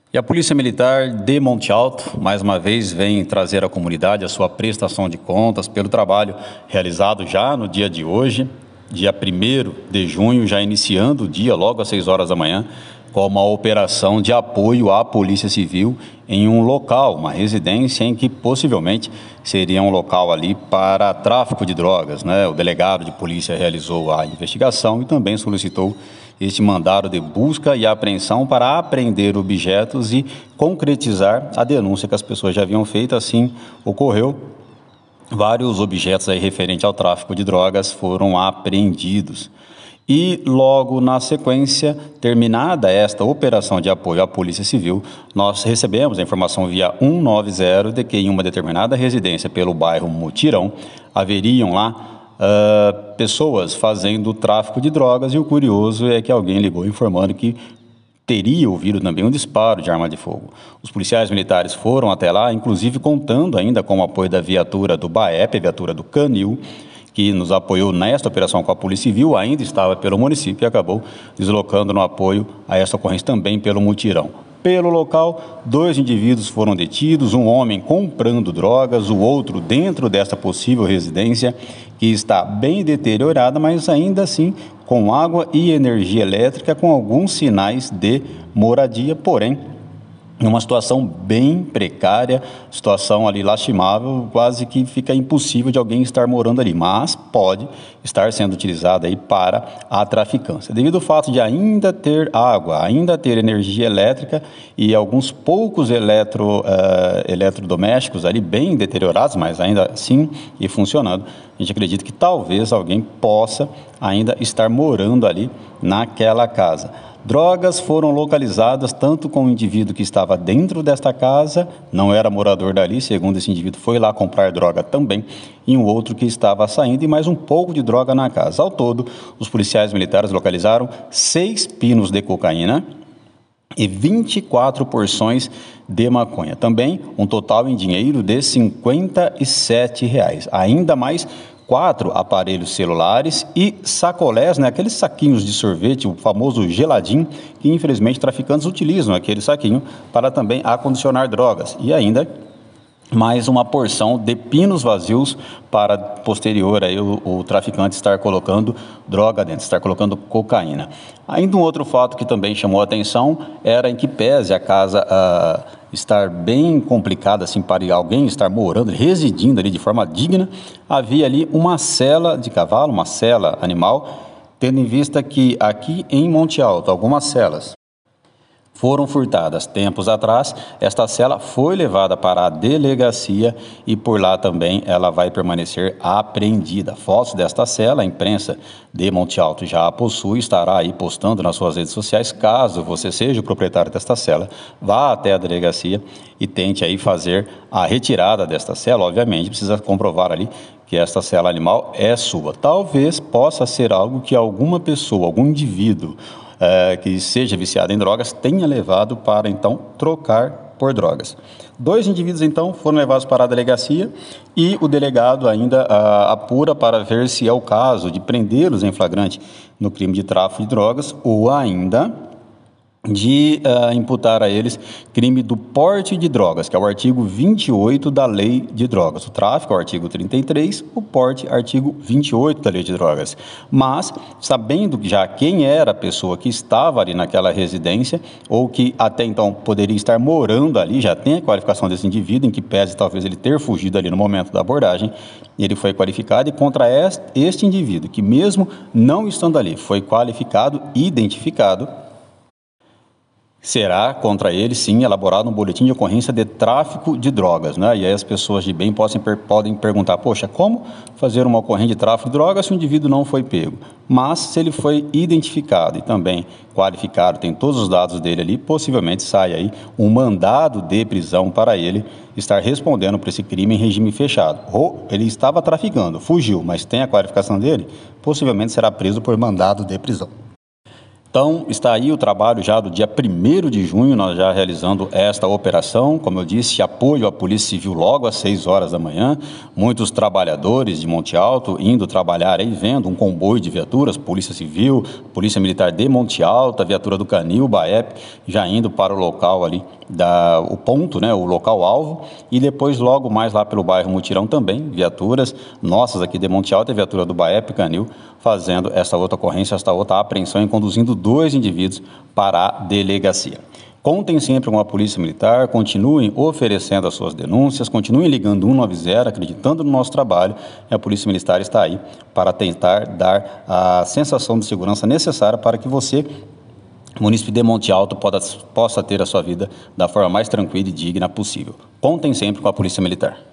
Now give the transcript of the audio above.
E a Polícia Militar de Monte Alto, mais uma vez, vem trazer à comunidade a sua prestação de contas pelo trabalho realizado já no dia de hoje, dia 1º de junho, já iniciando o dia, logo às 6 horas da manhã, com uma operação de apoio à Polícia Civil em um local, uma residência em que possivelmente seria um local ali para tráfico de drogas, né? O delegado de polícia realizou a investigação e também solicitou este mandado de busca e apreensão para apreender objetos e concretizar a denúncia que as pessoas já haviam feito. Assim ocorreu. Vários objetos aí referentes ao tráfico de drogas foram apreendidos. E logo na sequência, terminada esta operação de apoio à Polícia Civil, nós recebemos a informação via 190 de que em uma determinada residência pelo bairro Mutirão, haveriam lá pessoas fazendo tráfico de drogas, e o curioso é que alguém ligou informando que teria ouvido também um disparo de arma de fogo. Os policiais militares foram até lá, inclusive contando ainda com o apoio da viatura do BAEP, a viatura do Canil, que nos apoiou nesta operação com a Polícia Civil, ainda estava pelo município e acabou deslocando no apoio a esta ocorrência também pelo Mutirão. Pelo local, 2 indivíduos foram detidos, um homem comprando drogas, o outro dentro desta possível residência, que está bem deteriorada, mas ainda assim com água e energia elétrica, com alguns sinais de moradia, porém em uma situação bem precária, situação ali lastimável, quase que fica impossível de alguém estar morando ali, mas pode estar sendo utilizada aí para a traficância. Devido ao fato de ainda ter água, ainda ter energia elétrica e alguns poucos eletrodomésticos ali bem deteriorados, mas ainda assim e funcionando, a gente acredita que talvez alguém possa ainda estar morando ali naquela casa. Drogas foram localizadas tanto com o indivíduo que estava dentro desta casa, não era morador dali, segundo esse indivíduo foi lá comprar droga também, e um outro que estava saindo, e mais um pouco de droga na casa. Ao todo, os policiais militares localizaram 6 pinos de cocaína e 24 porções de maconha. Também um total em dinheiro de R$ 57. Ainda mais 4 aparelhos celulares e sacolés, né, aqueles saquinhos de sorvete, o famoso geladinho, que infelizmente traficantes utilizam aquele saquinho para também acondicionar drogas. E ainda mais uma porção de pinos vazios para posterior aí o traficante estar colocando droga dentro, estar colocando cocaína. Ainda um outro fato que também chamou a atenção era em que pese a casa estar bem complicada assim para alguém estar morando, residindo ali de forma digna, havia ali uma sela de cavalo, uma sela animal, tendo em vista que aqui em Monte Alto algumas celas foram furtadas tempos atrás. Esta cela foi levada para a delegacia e por lá também ela vai permanecer apreendida. Fotos desta cela, a imprensa de Monte Alto já a possui, estará aí postando nas suas redes sociais. Caso você seja o proprietário desta cela, vá até a delegacia e tente aí fazer a retirada desta cela. Obviamente precisa comprovar ali que esta cela animal é sua. Talvez possa ser algo que alguma pessoa, algum indivíduo que seja viciado em drogas, tenha levado para, então, trocar por drogas. 2 indivíduos, então, foram levados para a delegacia e o delegado ainda apura para ver se é o caso de prendê-los em flagrante no crime de tráfico de drogas ou ainda de imputar a eles crime do porte de drogas, que é o artigo 28 da Lei de Drogas. O tráfico é o artigo 33, o porte, artigo 28 da Lei de Drogas. Mas, sabendo já quem era a pessoa que estava ali naquela residência, ou que até então poderia estar morando ali, já tem a qualificação desse indivíduo, em que pese talvez ele ter fugido ali no momento da abordagem, ele foi qualificado, e contra este indivíduo, que mesmo não estando ali, foi qualificado e identificado, será contra ele, sim, elaborado um boletim de ocorrência de tráfico de drogas, né? E aí as pessoas de bem podem perguntar, poxa, como fazer uma ocorrência de tráfico de drogas se o indivíduo não foi pego? Mas se ele foi identificado e também qualificado, tem todos os dados dele ali, possivelmente sai aí um mandado de prisão para ele estar respondendo por esse crime em regime fechado. Ou ele estava traficando, fugiu, mas tem a qualificação dele, possivelmente será preso por mandado de prisão. Então, está aí o trabalho já do dia 1º de junho, nós já realizando esta operação, como eu disse, apoio à Polícia Civil logo às 6 horas da manhã, muitos trabalhadores de Monte Alto indo trabalhar aí, vendo um comboio de viaturas, Polícia Civil, Polícia Militar de Monte Alto, a viatura do Canil, BAEP, já indo para o local ali, o ponto, né, o local-alvo, e depois logo mais lá pelo bairro Mutirão também, viaturas nossas aqui de Monte Alto, a viatura do BAEP, Canil, fazendo essa outra ocorrência, esta outra apreensão e conduzindo 2 indivíduos para a delegacia. Contem sempre com a Polícia Militar, continuem oferecendo as suas denúncias, continuem ligando 190, acreditando no nosso trabalho, e a Polícia Militar está aí para tentar dar a sensação de segurança necessária para que você, munícipe de Monte Alto, possa ter a sua vida da forma mais tranquila e digna possível. Contem sempre com a Polícia Militar.